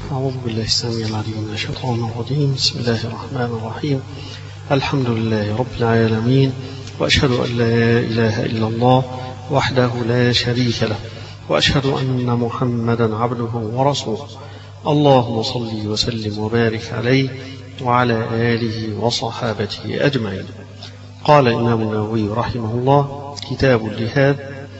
أعوذ بالله السميع العليم من الشيطان الرجيم. بسم الله الرحمن الرحيم. الحمد لله رب العالمين، وأشهد أن لا إله إلا الله وحده لا شريك له، وأشهد أن محمدا عبده ورسوله. اللهم صل وسلم وبارك عليه وعلى آله وصحابته أجمعين. قال الإمام النووي رحمه الله: كتاب الجهاد.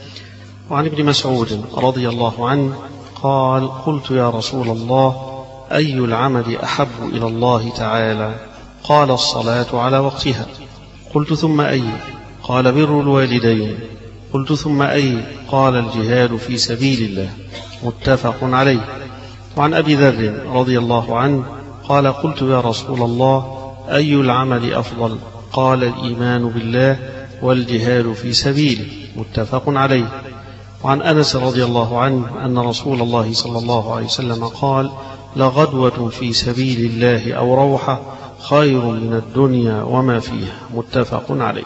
وعن ابن مسعود رضي الله عنه قال: قلت يا رسول الله، أي العمل أحب إلى الله تعالى؟ قال: الصلاة على وقتها. قلت: ثم أي؟ قال: بر الوالدين. قلت: ثم أي؟ قال: الجهاد في سبيل الله. متفق عليه. وعن أبي ذر رضي الله عنه قال: قلت يا رسول الله، أي العمل أفضل؟ قال: الإيمان بالله والجهاد في سبيله. متفق عليه. وعن أنس رضي الله عنه أن رسول الله صلى الله عليه وسلم قال: لغدوة في سبيل الله أو روحة خير من الدنيا وما فيها. متفق عليه.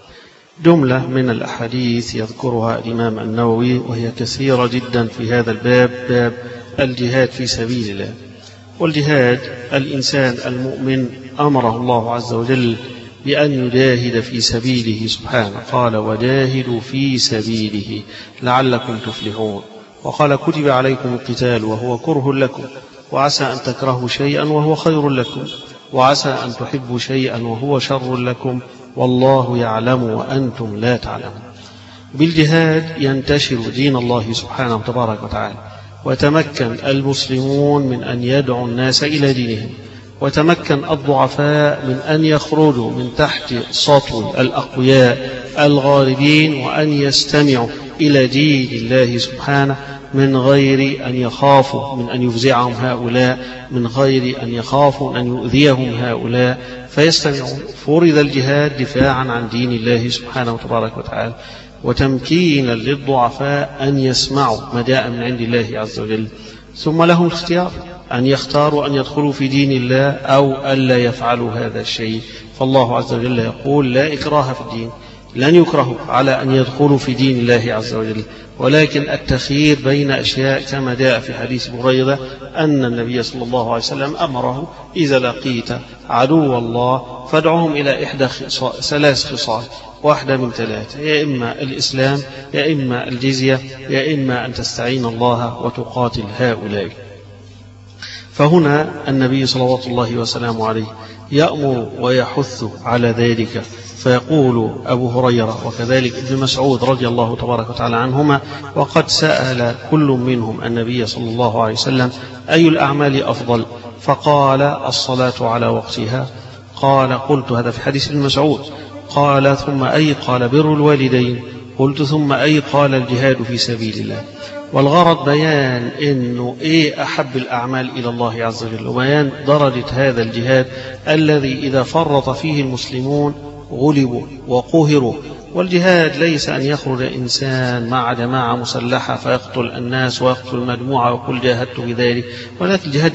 جملة من الأحاديث يذكرها الإمام النووي وهي كثيرة جدا في هذا الباب، باب الجهاد في سبيل الله. والجهاد الإنسان المؤمن أمره الله عز وجل بأن يجاهد في سبيله سبحانه. قال: وجاهدوا في سبيله لعلكم تفلحون. وقال: كتب عليكم القتال وهو كره لكم، وعسى أن تكرهوا شيئا وهو خير لكم، وعسى أن تحبوا شيئا وهو شر لكم، والله يعلم وأنتم لا تعلمون. بالجهاد ينتشر دين الله سبحانه تبارك وتعالى، وتمكن المسلمون من أن يدعوا الناس إلى دينهم، وتمكن الضعفاء من أن يخرجوا من تحت سطو الأقوياء الغالبين وأن يستمعوا إلى دين الله سبحانه من غير أن يخافوا من أن يفزعهم هؤلاء، من غير أن يخافوا أن يؤذيهم هؤلاء، فيستمعون. فرض الجهاد دفاعا عن دين الله سبحانه وتبارك وتعالى، وتمكينا للضعفاء أن يسمعوا ما جاء من عند الله عز وجل. ثم لهم الاختيار أن يختاروا أن يدخلوا في دين الله أو ألا يفعلوا هذا الشيء. فالله عز وجل يقول: لا إكراه في الدين، لن يكرهوا على أن يدخلوا في دين الله عز وجل، ولكن التخيير بين أشياء كما جاء في حديث بريدة أن النبي صلى الله عليه وسلم أمره: إذا لقيت عدو الله فادعهم إلى إحدى ثلاث خصال، واحدة من ثلاثة: يا إما الإسلام، يا إما الجزية، يا إما أن تستعين الله وتقاتل هؤلاء. فهنا النبي صلوات الله وسلامه عليه يأمر ويحث على ذلك، فيقول أبو هريرة وكذلك ابن مسعود رضي الله تبارك وتعالى عنهما: وقد سأل كل منهم النبي صلى الله عليه وسلم: أي الأعمال أفضل؟ فقال: الصلاة على وقتها. قال: قلت، هذا في حديث ابن مسعود. قال: ثم أي؟ قال: بر الوالدين. قلت: ثم أي؟ قال: الجهاد في سبيل الله. والغرض بيان إنه إيه أحب الأعمال إلى الله عز وجل، وبيان درجة هذا الجهاد الذي إذا فرط فيه المسلمون غلبوا وقهروا. والجهاد ليس أن يخرج إنسان مع جماعة مسلحة فيقتل الناس ويقتل مجموعة ويقول جاهدت بذلك، ولكن الجهاد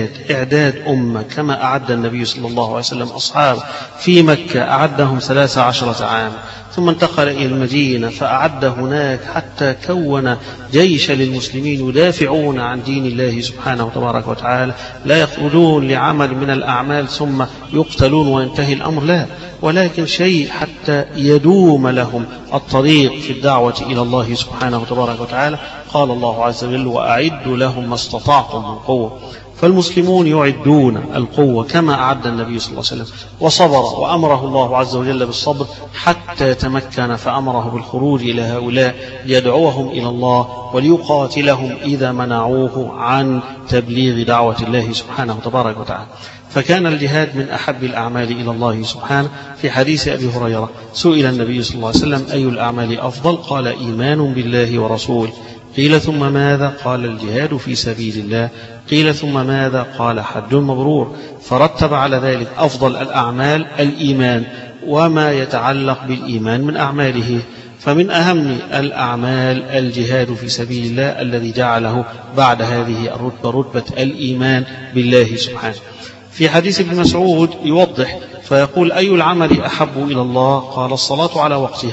إعداد أمة، كما أعد النبي صلى الله عليه وسلم أصحابه في مكة، أعدهم 13 عام، ثم انتقل إلى المدينة فأعد هناك حتى كون جيش للمسلمين يدافعون عن دين الله سبحانه وتبارك وتعالى، لا يخرجون لعمل من الأعمال ثم يقتلون وينتهي الأمر، لا، ولكن شيء حتى يدوم لهم الطريق في الدعوة إلى الله سبحانه وتبارك وتعالى. قال الله عز وجل: وأعدوا لهم ما استطعتم من قوة. فالمسلمون يعدون القوة كما أعد النبي صلى الله عليه وسلم، وصبر، وأمره الله عز وجل بالصبر حتى تمكن، فأمره بالخروج إلى هؤلاء ليدعوهم إلى الله وليقاتلهم إذا منعوه عن تبليغ دعوة الله سبحانه وتبارك وتعالى. فكان الجهاد من أحب الأعمال إلى الله سبحانه. في حديث أبي هريرة سئل النبي صلى الله عليه وسلم: أي الأعمال أفضل؟ قال: إيمان بالله ورسوله. قيل: ثم ماذا؟ قال: الجهاد في سبيل الله. قيل: ثم ماذا؟ قال: حج مبرور. فرتب على ذلك أفضل الأعمال الإيمان وما يتعلق بالإيمان من أعماله. فمن أهم الأعمال الجهاد في سبيل الله الذي جعله بعد هذه الرتبة رتبة الإيمان بالله سبحانه. في حديث ابن مسعود يوضح فيقول: أي العمل أحب إلى الله؟ قال: الصلاة على وقتها.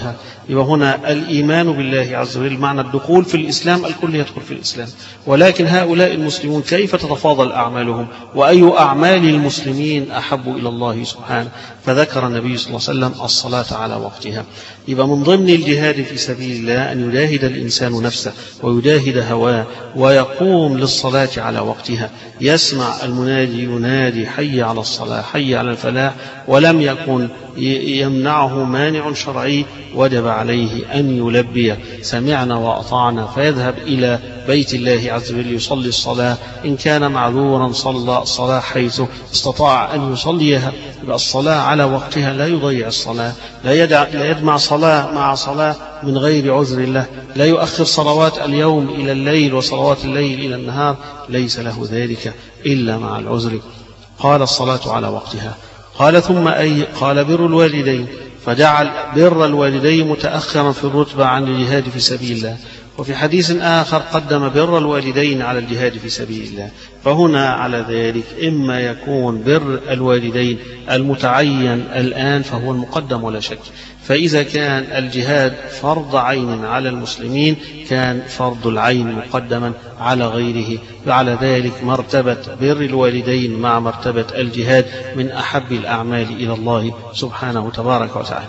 يبقى هنا الإيمان بالله عز وجل معنى الدخول في الإسلام، الكل يدخل في الإسلام. ولكن هؤلاء المسلمون كيف تتفاضل أعمالهم، وأي أعمال المسلمين أحب إلى الله سبحانه؟ فذكر النبي صلى الله عليه وسلم الصلاة على وقتها. يبقى من ضمن الجهاد في سبيل الله أن يجاهد الإنسان نفسه ويجاهد هواه ويقوم للصلاة على وقتها، يسمع المنادي ينادي حي على الصلاة حي على الفلاح، ولم يكن يمنعه مانع شرعي، وجب عليه أن يلبي سمعنا وأطعنا، فيذهب إلى بيت الله عز وجل يصلي الصلاة. إن كان معذورا صلى الصلاة حيث استطاع أن يصليها. يبقى الصلاة على وقتها، لا يضيع الصلاة، لا يجمع صلاة مع صلاة من غير عذر الله، لا يؤخر صلوات اليوم إلى الليل وصلوات الليل إلى النهار، ليس له ذلك إلا مع العذر. قال الصلاة على وقتها. قال ثم أي؟ قال بر الوالدين، فجعل بر الوالدين متأخرا في الرتبة عن الجهاد في سبيل الله. وفي حديث آخر قدم بر الوالدين على الجهاد في سبيل الله. فهنا على ذلك إما يكون بر الوالدين المتعين الآن فهو المقدم ولا شك، فإذا كان الجهاد فرض عين على المسلمين كان فرض العين مقدما على غيره. وعلى ذلك مرتبة بر الوالدين مع مرتبة الجهاد من أحب الأعمال إلى الله سبحانه تبارك وتعالى.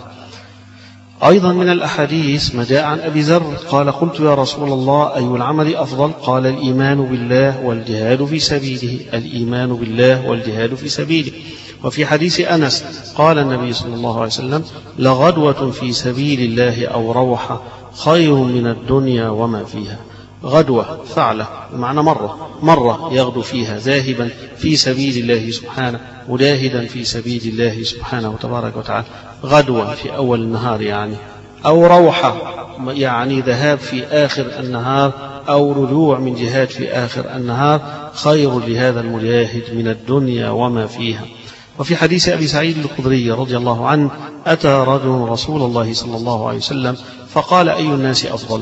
أيضا من الأحاديث ما جاء عن أبي ذر قال قلت يا رسول الله أي العمل أفضل؟ قال الإيمان بالله والجهاد في سبيله. الإيمان بالله والجهاد في سبيله. وفي حديث أنس قال النبي صلى الله عليه وسلم لغدوة في سبيل الله أو روحة خير من الدنيا وما فيها. غدوة فعلة بمعنى مرة يغدو فيها ذاهبا في سبيل الله سبحانه، مجاهدا في سبيل الله سبحانه تبارك وتعالى. غدوة في أول النهار يعني، أو روحة يعني ذهاب في آخر النهار، أو رجوع من جهاد في آخر النهار، خير لهذا المجاهد من الدنيا وما فيها. وفي حديث أبي سعيد الخدري رضي الله عنه أتى رجل رسول الله صلى الله عليه وسلم فقال أي الناس أفضل؟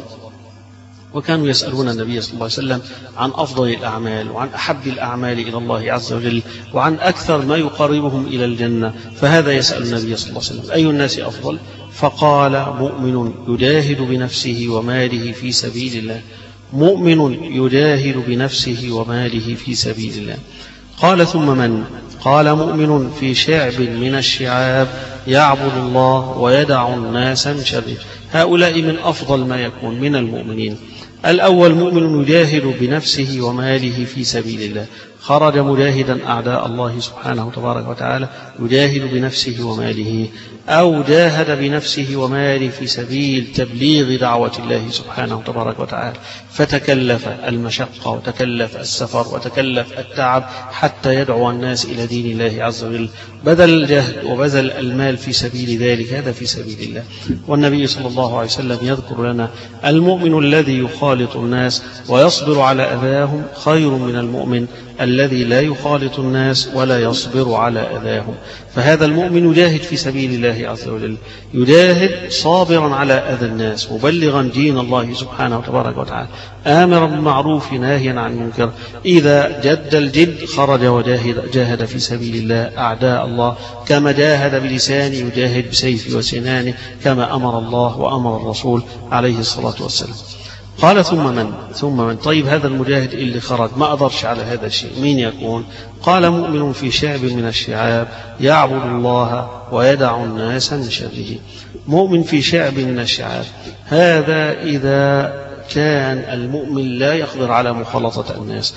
وكانوا يسألون النبي صلى الله عليه وسلم عن أفضل الأعمال وعن أحب الأعمال إلى الله عز وجل وعن أكثر ما يقربهم إلى الجنة. فهذا يسأل النبي صلى الله عليه وسلم أي الناس أفضل؟ فقال مؤمن يجاهد بنفسه وماله في سبيل الله. مؤمن يجاهد بنفسه وماله في سبيل الله. قال ثم من؟ قال مؤمن في شعب من الشعاب يعبد الله ويدع الناس من شره. هؤلاء من أفضل ما يكون من المؤمنين. الأول مؤمن يجاهد بنفسه وماله في سبيل الله، خرج مجاهدا أعداء الله سبحانه تبارك وتعالى، يجاهد بنفسه وماله، أو جاهد بنفسه وماله في سبيل تبليغ دعوة الله سبحانه تبارك وتعالى، فتكلف المشقة وتكلف السفر وتكلف التعب حتى يدعو الناس إلى دين الله عز وجل، بذل الجهد وبذل المال في سبيل ذلك، هذا في سبيل الله. والنبي صلى الله عليه وسلم يذكر لنا المؤمن الذي يخالط الناس ويصبر على أذاهم خير من المؤمن الذي لا يخالط الناس ولا يصبر على أذاهم. فهذا المؤمن يجاهد في سبيل الله عز وجل، يجاهد صابرا على أذى الناس، مبلغا دين الله سبحانه تبارك وتعالى، آمرا بالمعروف ناهيا عن المنكر. إذا جد الجد خرج وجاهد في سبيل الله أعداء الله، كما جاهد بلسانه يجاهد بسيفه وسنانه، كما أمر الله وأمر الرسول عليه الصلاة والسلام. قال ثم من؟ طيب هذا المجاهد اللي خرج ما أقدرش على هذا الشيء، مين يكون؟ قال مؤمن في شعب من الشعاب يعبد الله ويدع الناس من شره. مؤمن في شعب من الشعاب، هذا إذا كان المؤمن لا يقدر على مخالطة الناس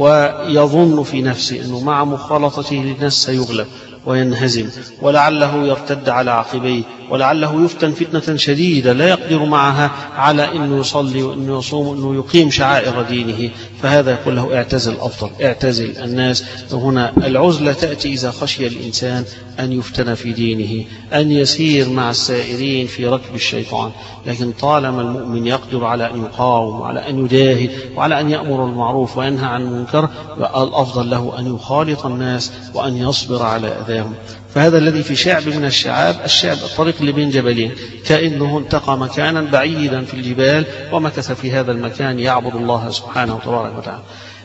ويظن في نفسه أنه مع مخالطته للناس سيغلب وينهزم، ولعله يرتد على عقبيه، ولعله يفتن فتنة شديدة لا يقدر معها على أنه يصلي وأنه يصوم وأنه يقيم شعائر دينه، فهذا يقول له اعتزل أفضل، اعتزل الناس. فهنا العزلة تأتي إذا خشي الإنسان أن يفتن في دينه، أن يسير مع السائرين في ركب الشيطان. لكن طالما المؤمن يقدر على أن يقاوم وعلى أن يجاهد وعلى أن يأمر المعروف وينهى عن المنكر، الأفضل له أن يخالط الناس وأن يصبر على أذاهم. فهذا الذي في شعب من الشعاب، الشعب الطريق اللي بين جبلين، كأنه انتقى مكانا بعيدا في الجبال ومكث في هذا المكان يعبد الله سبحانه وتبارك وتعالى.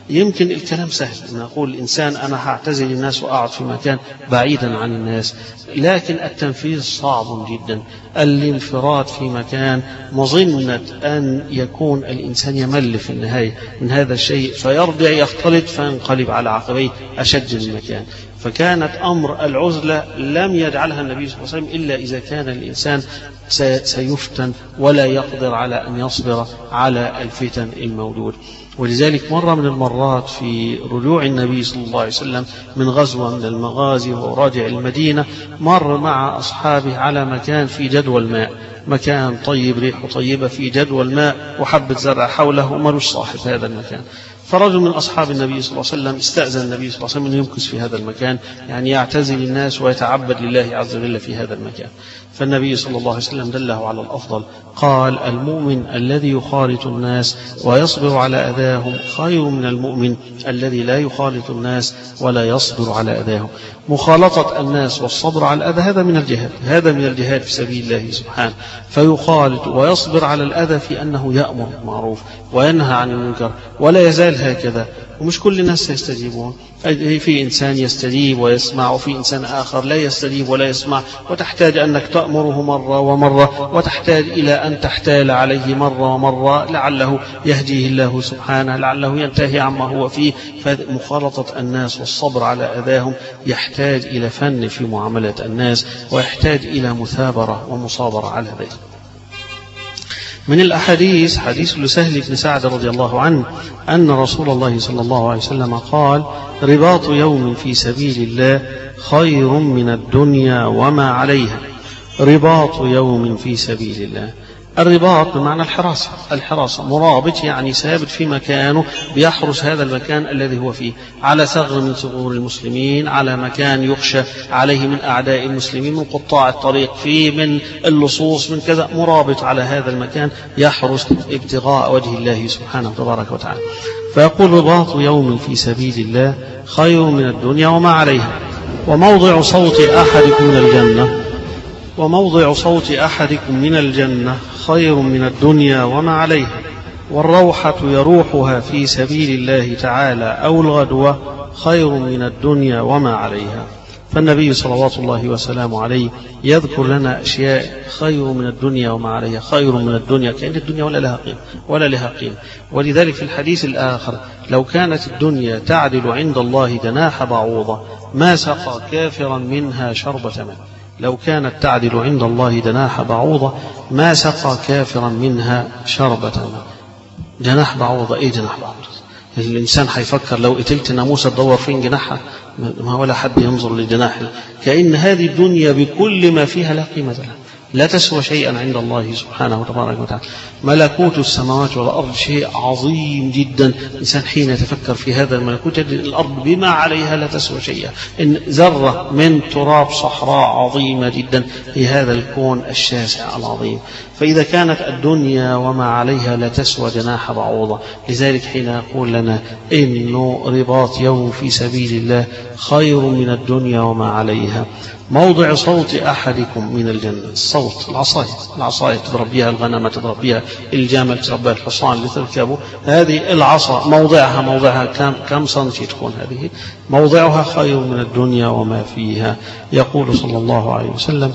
يمكن الكلام سهل أن أقول الإنسان أنا هعتزل الناس وأقعد في مكان بعيدا عن الناس، لكن التنفيذ صعب جدا. الانفراد في مكان مظنة أن يكون الإنسان يمل في النهاية من هذا الشيء فيرجع يختلط فينقلب على عقبيه أشد من المكان. فكانت أمر العزلة لم يجعلها النبي صلى الله عليه وسلم إلا إذا كان الإنسان سيفتن ولا يقدر على أن يصبر على الفتن الموجودة. ولذلك مرة من المرات في رجوع النبي صلى الله عليه وسلم من غزوة من المغازي وهو راجع المدينة مر مع أصحابه على مكان في جدوى الماء، مكان طيب ريحه طيبة في جدوى الماء وحبة زرع حوله وملوش صاحب هذا المكان. فرجل من أصحاب النبي صلى الله عليه وسلم استأذن النبي صلى الله عليه وسلم أن يمكث في هذا المكان، يعني يعتزل الناس ويتعبد لله عز وجل في هذا المكان. فالنبي صلى الله عليه وسلم دله على الأفضل، قال المؤمن الذي يخالط الناس ويصبر على أذاهم خير من المؤمن الذي لا يخالط الناس ولا يصبر على أذاهم. مخالطة الناس والصبر على الأذى هذا من الجهاد، هذا من الجهاد في سبيل الله سبحانه. فيخالط ويصبر على الأذى في أنه يأمر بالمعروف وينهى عن المنكر ولا يزال هكذا. ومش كل الناس يستجيبون، في إنسان يستجيب ويسمع وفي إنسان آخر لا يستجيب ولا يسمع، وتحتاج أنك تأمره مرة ومرة وتحتاج إلى أن تحتال عليه مرة ومرة لعله يهديه الله سبحانه، لعله ينتهي عما هو فيه. فمخالطة الناس والصبر على أذاهم يحتاج إلى فن في معاملة الناس ويحتاج إلى مثابرة ومصابرة على ذلك. من الأحاديث حديث لسهل بن سعد رضي الله عنه أن رسول الله صلى الله عليه وسلم قال رباط يوم في سبيل الله خير من الدنيا وما عليها. رباط يوم في سبيل الله، الرباط بمعنى الحراسة مرابط يعني ثابت في مكانه بيحرس هذا المكان الذي هو فيه على ثغر من ثغور المسلمين، على مكان يخشى عليه من أعداء المسلمين، من قطاع الطريق فيه، من اللصوص، من كذا، مرابط على هذا المكان يحرس ابتغاء وجه الله سبحانه تبارك وتعالى. فيقول رباط يوم في سبيل الله خير من الدنيا وما عليها. وموضع صوت أحدكم من الجنة خير من الدنيا وما عليها. والروحة يروحها في سبيل الله تعالى أو الغدوة خير من الدنيا وما عليها. فالنبي صلوات الله وسلامه عليه يذكر لنا أشياء خير من الدنيا وما عليها. خير من الدنيا كأن الدنيا ولا لها قيمة. ولذلك في الحديث الآخر لو كانت الدنيا تعدل عند الله جناح بعوضة ما سقى كافرا منها شربة ماء. لو كانت تعدل عند الله جناح بعوضة ما سقى كافرا منها شربة ماء. جناح بعوضة، ايه جناح بعوضة؟ الإنسان حيفكر لو قتلت ناموسة تدور فين جناحها، ما ولا حد ينظر لجناحها. كأن هذه الدنيا بكل ما فيها لا قيمة لها، لا تسوى شيئا عند الله سبحانه وتبارك وتعالى. ملكوت السماوات والأرض شيء عظيم جدا. الإنسان حين يتفكر في هذا الملكوت يجد الأرض بما عليها لا تسوى شيئا، إن ذرة من تراب صحراء عظيمة جدا في هذا الكون الشاسع العظيم. فإذا كانت الدنيا وما عليها لا تسوى جناح بعوضة، لذلك حين يقول لنا إنه رباط يوم في سبيل الله خير من الدنيا وما عليها. موضع صوت أحدكم من الجنة، الصوت العصاية تضرب بها الغنم، تضرب بها الجمل، تضرب بها الحصان اللي تركبه. هذه العصا موضعها كم سنتي تكون هذه؟ موضعها خير من الدنيا وما فيها. يقول صلى الله عليه وسلم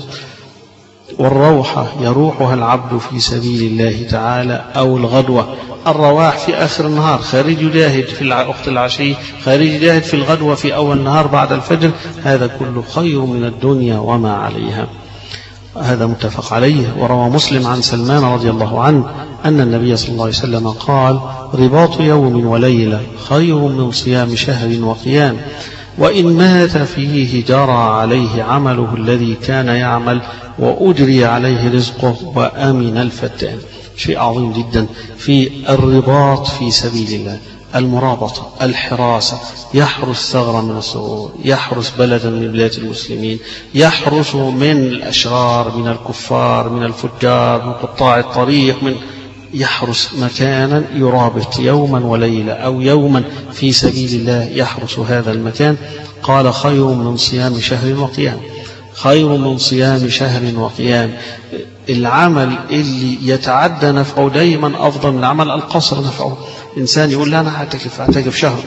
والروحة يروحها العبد في سبيل الله تعالى أو الغدوة. الرواح في آخر النهار، خارج يجاهد في وقت العشي، خارج يجاهد في الغدوة في أول النهار بعد الفجر، هذا كله خير من الدنيا وما عليها. هذا متفق عليه. وروى مسلم عن سلمان رضي الله عنه أن النبي صلى الله عليه وسلم قال رباط يوم وليلة خير من صيام شهر وقيام، وإن مات فيه جرى عليه عمله الذي كان يعمل وأجري عليه رزقه وأمن الفتان. شيء عظيم جدا في الرباط في سبيل الله، المرابطة، الحراسة، يحرس ثغرا من الثغور، يحرس بلدا من بلاد المسلمين، يحرس من الأشرار، من الكفار، من الفجار، من قطاع الطريق، يحرس مكانا يرابط يوما وليلة أو يوما في سبيل الله يحرس هذا المكان. قال خير من صيام شهر وقيام، خير من صيام شهر وقيام. العمل اللي يتعدى نفعه دائما أفضل من العمل القصر نفعه. إنسان يقول لا أنا أعتكف شهر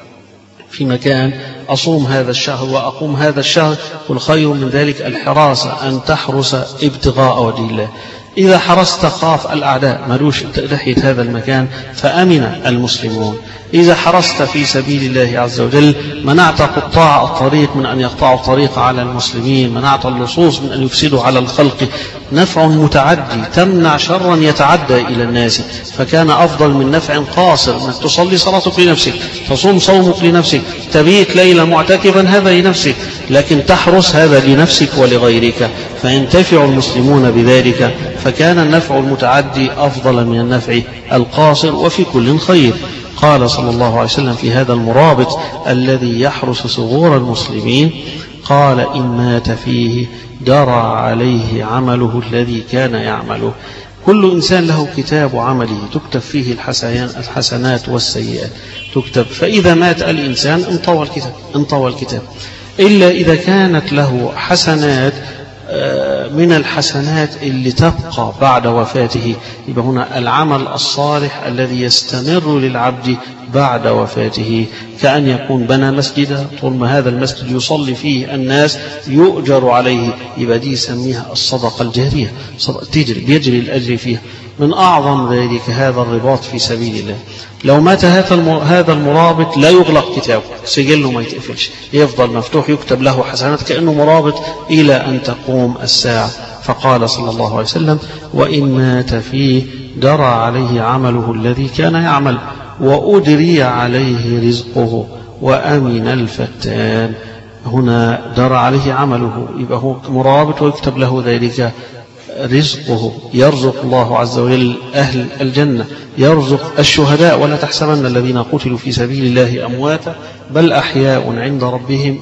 في مكان، أصوم هذا الشهر وأقوم هذا الشهر، والخير من ذلك الحراسة، أن تحرس ابتغاء وجه الله. إذا حرست خاف الأعداء ملوش ناحية هذا المكان فأمن المسلمون. إذا حرست في سبيل الله عز وجل منعت قطاع الطريق من أن يقطعوا الطريق على المسلمين، منعت اللصوص من أن يفسدوا على الخلق. نفع متعدي، تمنع شرا يتعدى إلى الناس، فكان أفضل من نفع قاصر، أنك تصلي صلاتك لنفسك، تصوم صومك لنفسك، تبيت ليلة معتكفا هذا لنفسك، لكن تحرس هذا لنفسك ولغيرك، فينتفع المسلمون بذلك. فكان النفع المتعدي أفضل من النفع القاصر، وفي كل خير. قال صلى الله عليه وسلم في هذا المرابط الذي يحرس ثغور المسلمين، قال إن مات فيه جرى عليه عمله الذي كان يعمله. كل إنسان له كتاب عمله تكتب فيه الحسنات والسيئات تكتب، فإذا مات الإنسان انطوى الكتاب إلا إذا كانت له حسنات من الحسنات اللي تبقى بعد وفاته. يبقى هنا العمل الصالح الذي يستمر للعبد بعد وفاته، كأن يكون بنى مسجدا، طول ما هذا المسجد يصلي فيه الناس يؤجر عليه، يبقى دي يسميها الصدقة الجارية، بيجري الأجر فيها. من أعظم ذلك هذا الرباط في سبيل الله. لو مات هذا المرابط لا يغلق كتابه، سجله ما يتقفلش، يفضل مفتوح، يكتب له حسنات كأنه مرابط إلى أن تقوم الساعة. فقال صلى الله عليه وسلم وإن مات فيه جرى عليه عمله الذي كان يعمل وأجري عليه رزقه وأمن الفتان. هنا جرى عليه عمله، يبقى هو مرابط ويكتب له ذلك رزقه. يرزق الله عز وجل أهل الجنة، يرزق الشهداء. ولا تحسبن الذين قتلوا في سبيل الله أمواتا بل أحياء عند ربهم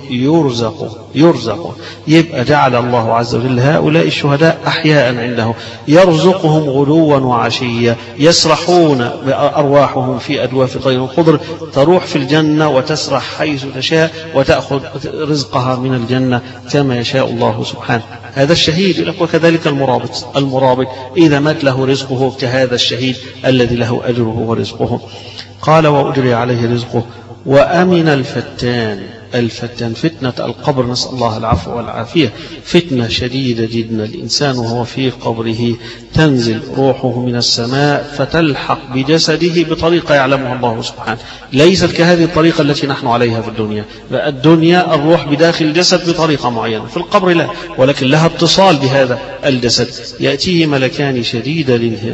يرزقون. يبقى جعل الله عز وجل هؤلاء الشهداء أحياء عنده، يرزقهم غدوا وعشيا، يسرحون بأرواحهم في أجواف الطير الخضر، تروح في الجنة وتسرح حيث تشاء وتأخذ رزقها من الجنة كما يشاء الله سبحانه. هذا الشهيد. وكذلك المرابط إذا مات له رزقه كهذا الشهيد الذي له أجره ورزقه. قال وأجري عليه رزقه وأمن الفتان. فتنة القبر، نسأل الله العفو والعافية، فتنة شديدة جدا. الإنسان وهو في قبره تنزل روحه من السماء فتلحق بجسده بطريقة يعلمها الله سبحانه، ليست كهذه الطريقة التي نحن عليها في الدنيا. الدنيا الروح بداخل الجسد بطريقة معينة، في القبر لا، ولكن لها اتصال بهذا الجسد. يأتيه ملكان شديد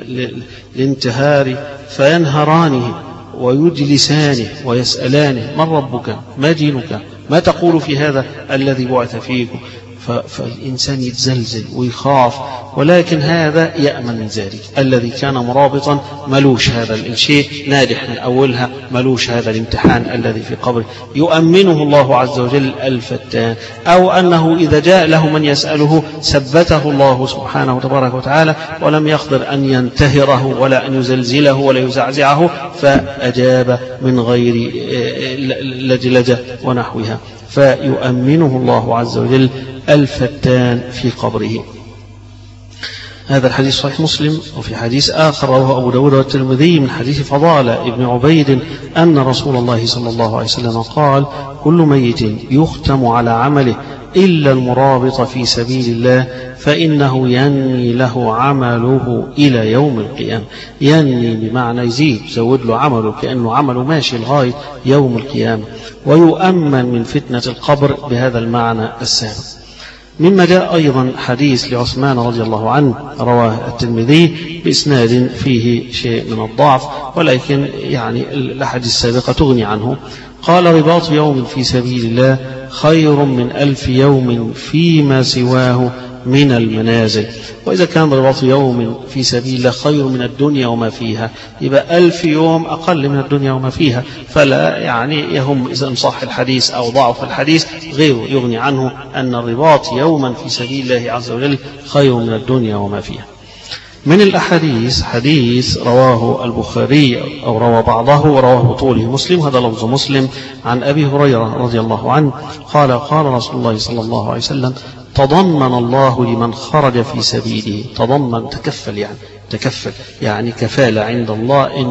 الانتهار فينهرانه ويجلسانه ويسألانه من ربك ما دينك ما تقول في هذا الذي بعث فيكم. فالإنسان يتزلزل ويخاف، ولكن هذا يأمن من ذلك. الذي كان مرابطا ملوش هذا الشيء، ناجح من أولها، ملوش هذا الامتحان الذي في قبره، يؤمنه الله عز وجل الفتان. أو أنه إذا جاء له من يسأله ثبته الله سبحانه تبارك وتعالى، ولم يقدر أن ينتهره ولا أن يزلزله ولا يزعزعه، فأجاب من غير لجلجة ونحوها، فيؤمنه الله عز وجل الفتان في قبره. هذا الحديث صحيح مسلم. وفي حديث آخر رواه أبو داود والترمذي من حديث فضالة ابن عبيد أن رسول الله صلى الله عليه وسلم قال كل ميت يختم على عمله إلا المرابط في سبيل الله فإنه ينمي له عمله إلى يوم القيامة. ينمي بمعنى يزيد، زود له عمله كأنه عمله ماشي لغاية يوم القيامة. ويؤمن من فتنة القبر بهذا المعنى السابق. مما جاء أيضا حديث لعثمان رضي الله عنه رواه الترمذي بإسناد فيه شيء من الضعف، ولكن يعني الأحاديث السابقة تغني عنه. قال رباط يوم في سبيل الله خير من 1000 يوم فيما سواه من المنازل. وإذا كان رباط يوم في سبيل الله خير من الدنيا وما فيها، يبقى 1000 يوم أقل من الدنيا وما فيها. فلا يعني يهم إذا صح الحديث أو ضعف الحديث، غيره يغني عنه أن الرباط يوما في سبيل الله عز وجل خير من الدنيا وما فيها. من الأحاديث حديث رواه البخاري أو روى بعضه ورواه بطوله مسلم، هذا لفظ مسلم، عن أبي هريرة رضي الله عنه قال قال رسول الله صلى الله عليه وسلم تضمن الله لمن خرج في سبيله. تضمن تكفل يعني كفالة عند الله إنه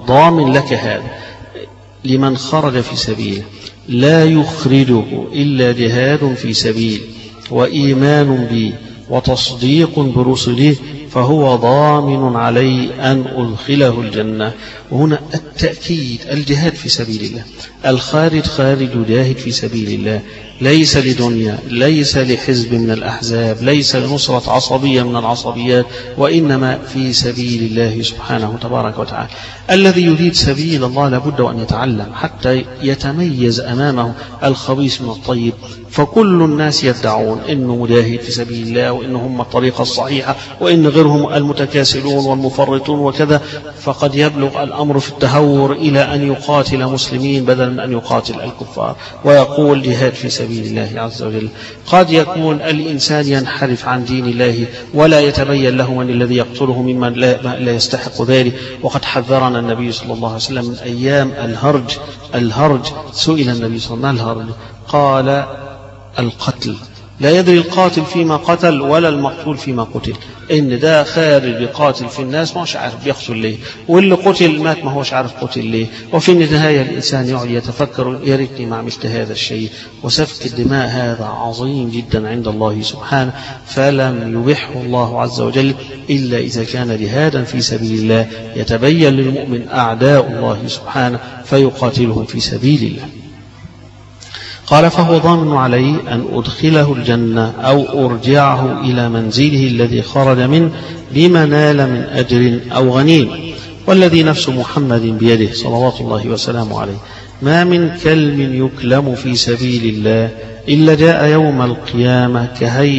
ضامن لك هذا. لمن خرج في سبيله لا يخرجه إلا جهاد في سبيل وإيمان بي وتصديق برسله فهو ضامن علي أن أدخله الجنة. وهنا التأكيد الجهاد في سبيل الله، الخارج خارج جاهد في سبيل الله، ليس لدنيا، ليس لحزب من الأحزاب، ليس لنصرة عصبية من العصبيات، وإنما في سبيل الله سبحانه تبارك وتعالى. الذي يريد سبيل الله لابد أن يتعلم حتى يتميز أمامه الخبيث من الطيب. فكل الناس يدعون إنه مجاهد في سبيل الله وإن هم الطريقة الصحيحة وإن غيرهم المتكاسلون والمفرطون وكذا، فقد يبلغ الأمر في التهور إلى أن يقاتل مسلمين بدلا من أن يقاتل الكفار ويقول جهاد في سبيل الله عز وجل. قد يكون الإنسان ينحرف عن دين الله ولا يتبين له من الذي يقتله ممن لا يستحق ذلك. وقد حذرنا النبي صلى الله عليه وسلم من أيام الهرج. سئل النبي صلى الله عليه وسلم الهرج قال القتل، لا يدري القاتل فيما قتل ولا المقتول فيما قتل، إن ده خارج بقاتل في الناس ما هوش عارف بيقتل ليه، واللي قتل مات ما هوش عارف قتل ليه. وفي النهاية الإنسان يقعد يتفكر يا ريتني ما عملت هذا الشيء. وسفك الدماء هذا عظيم جدا عند الله سبحانه، فلم يبحه الله عز وجل إلا إذا كان جهادا في سبيل الله يتبين للمؤمن أعداء الله سبحانه فيقاتلهم في سبيل الله. قال فهو ضامن علي أن أدخله الجنة أو أرجعه إلى منزله الذي خرج منه بما نال من أجر أو غنيم. والذي نفس محمد بيده صلوات الله وسلامه عليه ما من كلم يكلم في سبيل الله إلا جاء يوم القيامة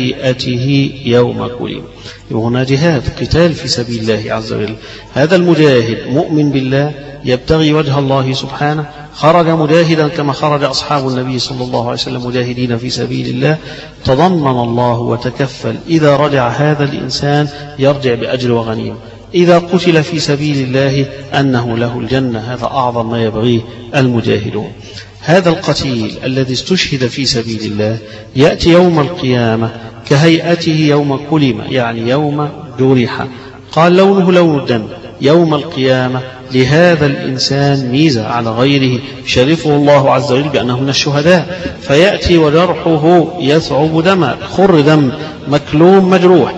كهيئته يوم كلم. هنا جهاد قتال في سبيل الله عز وجل. هذا المجاهد مؤمن بالله يبتغي وجه الله سبحانه، خرج مجاهدا كما خرج أصحاب النبي صلى الله عليه وسلم مجاهدين في سبيل الله، تضمن الله وتكفل إذا رجع هذا الإنسان يرجع بأجر وغنيم. إذا قتل في سبيل الله أنه له الجنة. هذا أعظم ما يبغيه المجاهدون. هذا القتيل الذي استشهد في سبيل الله يأتي يوم القيامة كهيئته يوم كلم، يعني يوم جرح. قال لونه لون الدم. يوم القيامة لهذا الإنسان ميزة على غيره شرفه الله عز وجل بأنه من الشهداء، فيأتي وجرحه يثعب دما، خر دم، مكلوم مجروح،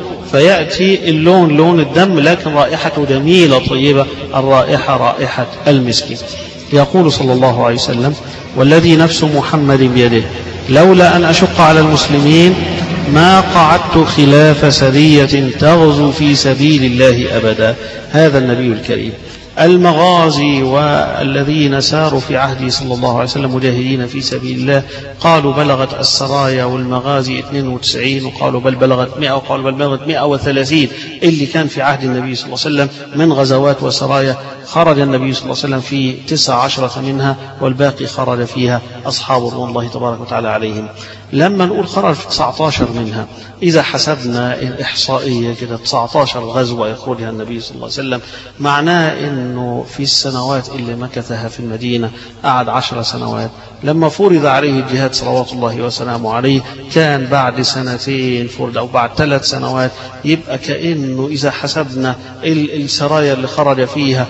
فيأتي اللون لون الدم لكن رائحته جميلة طيبة، الرائحة رائحة المسك. يقول صلى الله عليه وسلم والذي نفس محمد بيده لولا أن أشق على المسلمين ما قعدت خلاف سرية تغزو في سبيل الله أبدا. هذا النبي الكريم. المغازي والذين ساروا في عهده صلى الله عليه وسلم مجاهدين في سبيل الله قالوا بلغت السرايا والمغازي 92، وقالوا بل بلغت 100، وقالوا بل بلغت 130 اللي كان في عهد النبي صلى الله عليه وسلم من غزوات وسرايا. خرج النبي صلى الله عليه وسلم في 19 منها، والباقي خرج فيها أصحاب رضوان الله تبارك وتعالى عليهم. لما نقول خرج في 19 منها، إذا حسبنا الإحصائية كده 19 غزوة يخرجها النبي صلى الله عليه وسلم، معناه إنه في السنوات اللي مكثها في المدينة قعد 10 سنوات. لما فرض عليه الجهاد صلوات الله وسلامه عليه كان بعد 2 فرض أو بعد 3 سنوات، يبقى كأنه إذا حسبنا السرايا اللي خرج فيها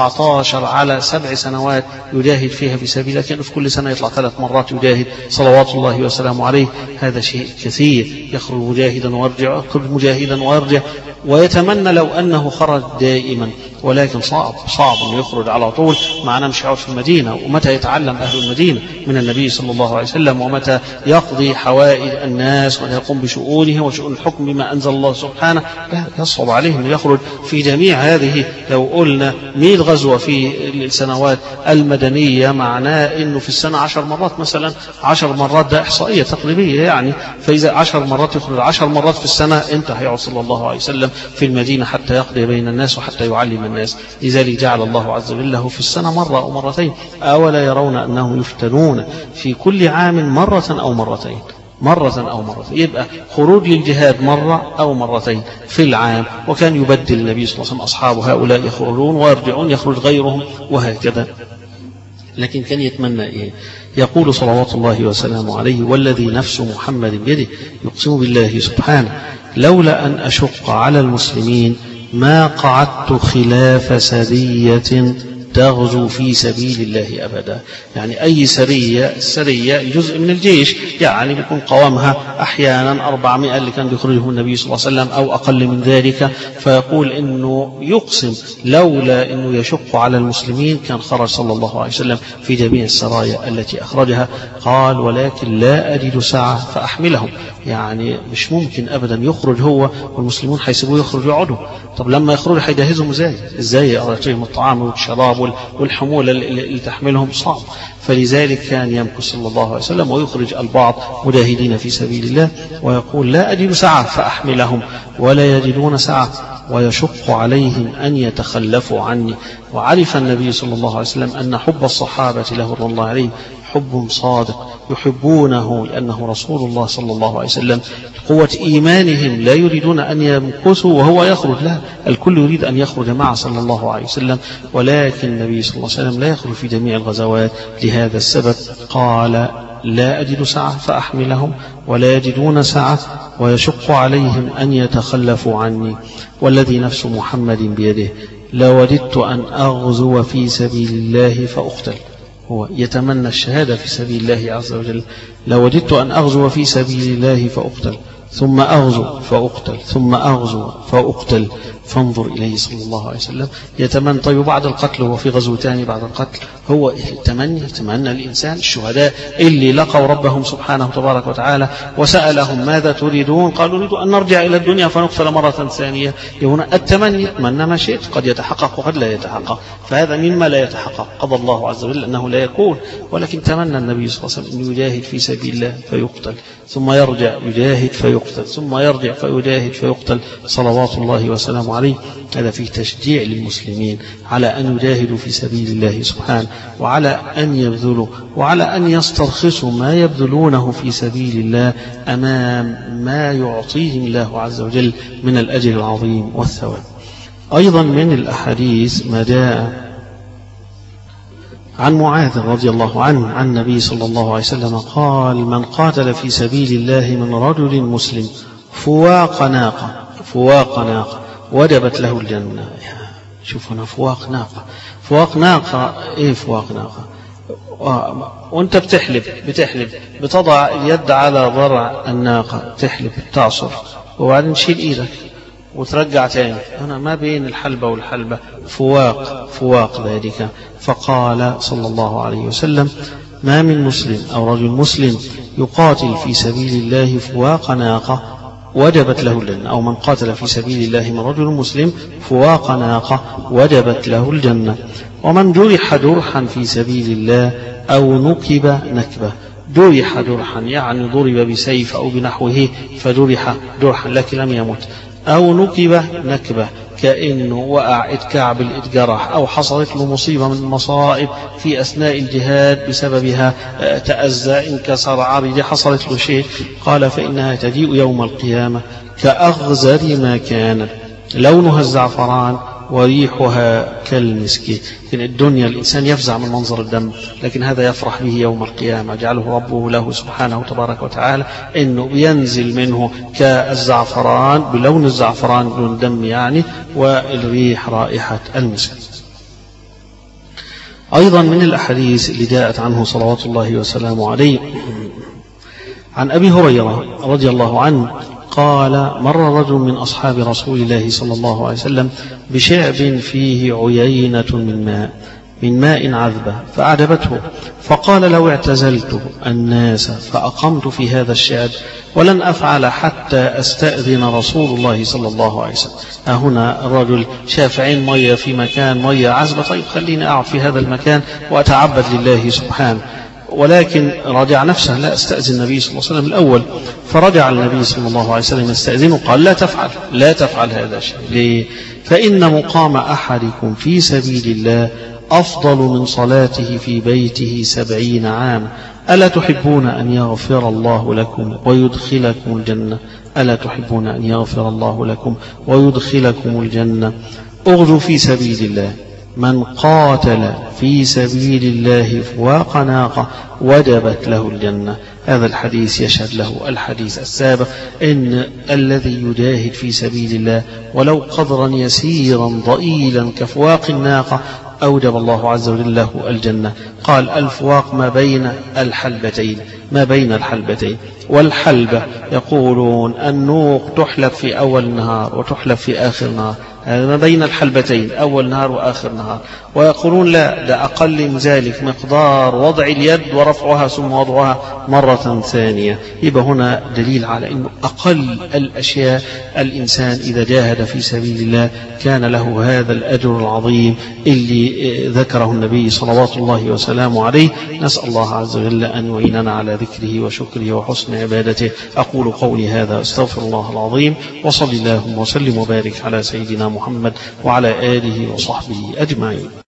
19 على 7 سنوات يجاهد فيها في سبيل الله، كأنه في كل سنة يطلع 3 مرات يجاهد صلوات الله وسلامه عليه. هذا شيء كثير. يخرج مجاهدا ويرجع، يخرج مجاهدا ويرجع، ويتمنى لو أنه خرج دائما، ولكن صعب أن يخرج على طول. معناه مش يقعد في المدينة. ومتى يتعلم أهل المدينة من النبي صلى الله عليه وسلم، ومتى يقضي حوائج الناس ويقوم بشؤونه وشؤون الحكم بما أنزل الله سبحانه. لا يصعب عليه أن يخرج في جميع هذه. لو قلنا 100 غزوة في السنوات المدنية معناه أنه في السنة 10 مرات مثلا. 10 مرات ده إحصائية تقريبية يعني. فإذا 10 مرات يخرج 10 مرات في السنة، أنت هيقعد صلى الله عليه وسلم في المدينة حتى يقضي بين الناس وحتى يعلم الناس. لذلك جعل الله عز وجل له في السنة مرة أو مرتين. أولا يرون أنهم يفتنون في كل عام مرة أو مرتين. يبقى خروج للجهاد مرة أو مرتين في العام. وكان يبدل النبي صلى الله عليه وسلم أصحاب هؤلاء يخرجون ويرجعون، يخرج غيرهم وهكذا. لكن كان يتمنى إيه؟ يقول صلوات الله وسلامه عليه والذي نفس محمد بيده، يقسم بالله سبحانه لولا أن أشق على المسلمين ما قعدت خلاف سرية تغزو في سبيل الله أبدا. يعني أي سرية جزء من الجيش، يعني بيكون قوامها أحيانا 400 اللي كان بيخرجه النبي صلى الله عليه وسلم أو أقل من ذلك، فيقول إنه يقسم لولا إنه يشق على المسلمين كان خرج صلى الله عليه وسلم في جميع السرايا التي أخرجها. قال ولكن لا أجد سعة فأحملهم، يعني مش ممكن أبدا يخرج هو والمسلمون حيسيبوه يخرج يقعدوا. طب لما يخرجوا حيجهزهم ازاي يعطيهم الطعام والشراب والحمولة اللي تحملهم؟ صعب. فلذلك كان يمكث صلى الله عليه وسلم ويخرج البعض مجاهدين في سبيل الله ويقول لا أجد سعة فأحملهم ولا يجدون سعة ويشق عليهم أن يتخلفوا عني. وعرف النبي صلى الله عليه وسلم أن حب الصحابة له رضي الله عليه حب صادق، يحبونه لأنه رسول الله صلى الله عليه وسلم. قوة إيمانهم لا يريدون أن يمكثوا وهو يخرج، لا، الكل يريد أن يخرج معه صلى الله عليه وسلم، ولكن النبي صلى الله عليه وسلم لا يخرج في جميع الغزوات لهذا السبب. قال لا أجد سعة فأحملهم ولا يجدون سعة ويشق عليهم أن يتخلفوا عني والذي نفس محمد بيده لوددت أن أغزو في سبيل الله فأقتل. هو يتمنى الشهادة في سبيل الله عز وجل. لوددت أن أغزو في سبيل الله فأقتل ثم أغزو فأقتل ثم أغزو فأقتل. فانظر إليه صلى الله عليه وسلم يتمنى. طيب بعد القتل هو في غزو ثاني بعد القتل، هو يتمنى الإنسان الشهداء اللي لقوا ربهم سبحانه تبارك وتعالى وسألهم ماذا تريدون؟ قالوا نريد أن نرجع إلى الدنيا فنقتل مرة ثانية. هنا التمني يتمنى ما شئت، قد يتحقق وقد لا يتحقق، فهذا مما لا يتحقق، قضى الله عز وجل أنه لا يكون. ولكن تمنى النبي صلى الله عليه وسلم أن يجاهد في سبيل الله فيقتل ثم يرجع يجاهد فيقتل ثم يرجع فيجاهد فيقتل صلوات الله وسلامه عليه. هذا فيه تشجيع للمسلمين على أن يجاهدوا في سبيل الله سبحانه، وعلى أن يبذلوا وعلى أن يسترخصوا ما يبذلونه في سبيل الله أمام ما يعطيهم الله عز وجل من الأجر العظيم والثواب. أيضا من الأحاديث ما جاء عن معاذ رضي الله عنه عن النبي صلى الله عليه وسلم قال من قاتل في سبيل الله من رجل مسلم فواق ناقة وجبت له الجنة. شوف هنا فواق ناقة إيه فواق ناقة؟ وانت بتحلب بتضع اليد على ضرع الناقة، تحلب تعصر وبعدين تشيل إيدك وترجع تاني. هنا ما بين الحلبة والحلبة فواق ذلك. فقال صلى الله عليه وسلم ما من مسلم أو رجل مسلم يقاتل في سبيل الله فواق ناقة وجبت له الجنة، أو من قاتل في سبيل الله من رجل مسلم فواق ناقة وجبت له الجنة. ومن جرح جرحا في سبيل الله أو نكب نكبة. جرح جرحا يعني ضرب بسيف أو بنحوه فجرح جرحا لكن لم يمت، أو نكب نكبة كأنه وقع اتكعب الاتجرح أو حصلت له مصيبة من المصائب في أثناء الجهاد بسببها تأذى انكسر عرض حصلت له شيء. قال فإنها تجيء يوم القيامة كأغزر ما كانت لونها الزعفران وريحها كالمسك. في الدنيا الإنسان يفزع من منظر الدم، لكن هذا يفرح به يوم القيامة جعله ربه له سبحانه تبارك وتعالى إنه ينزل منه كالزعفران بلون الزعفران لون دم يعني، والريح رائحة المسك. أيضا من الأحاديث اللي جاءت عنه صلوات الله وسلامه عليه عن أبي هريرة رضي الله عنه قال مر رجل من أصحاب رسول الله صلى الله عليه وسلم بشعب فيه عيينة من ماء عذبة فأعجبته، فقال لو اعتزلت الناس فأقمت في هذا الشعب ولن أفعل حتى أستأذن رسول الله صلى الله عليه وسلم. هنا الرجل شاف عين مية في مكان مية عذبة، طيب خليني أقعد في هذا المكان وأتعبد لله سبحانه، ولكن رجع نفسه لا استأذن النبي صلى الله عليه وسلم الأول. فرجع النبي صلى الله عليه وسلم يستأذنه قال لا تفعل هذا الشيء. ليه؟ فإن مقام أحدكم في سبيل الله أفضل من صلاته في بيته 70 عام. ألا تحبون أن يغفر الله لكم ويدخلكم الجنة؟ ألا تحبون أن يغفر الله لكم ويدخلكم الجنة؟ اغزوا في سبيل الله. من قاتل في سبيل الله فواق ناقة وجبت له الجنة. هذا الحديث يشهد له الحديث السابق إن الذي يجاهد في سبيل الله ولو قدرا يسيرا ضئيلا كفواق الناقة أوجب الله عز وجل له الجنة. قال الفواق ما بين الحلبتين، ما بين الحلبتين. والحلبة يقولون النوق تحلب في أول النهار وتحلب في آخر النهار، ما بين الحلبتين أول نهار وآخر نهار. ويقولون لا، ده أقل من ذلك، مقدار وضع اليد ورفعها ثم وضعها مرة ثانية. يبقى هنا دليل على أنه أقل الأشياء الإنسان إذا جاهد في سبيل الله كان له هذا الأجر العظيم اللي ذكره النبي صلوات الله وسلامه عليه. نسأل الله عز وجل أن يعيننا على ذكره وشكره وحسن عبادته. أقول قولي هذا أستغفر الله العظيم، وصلى اللهم وسلم وبارك على سيدنا محمد وعلى آله وصحبه أجمعين.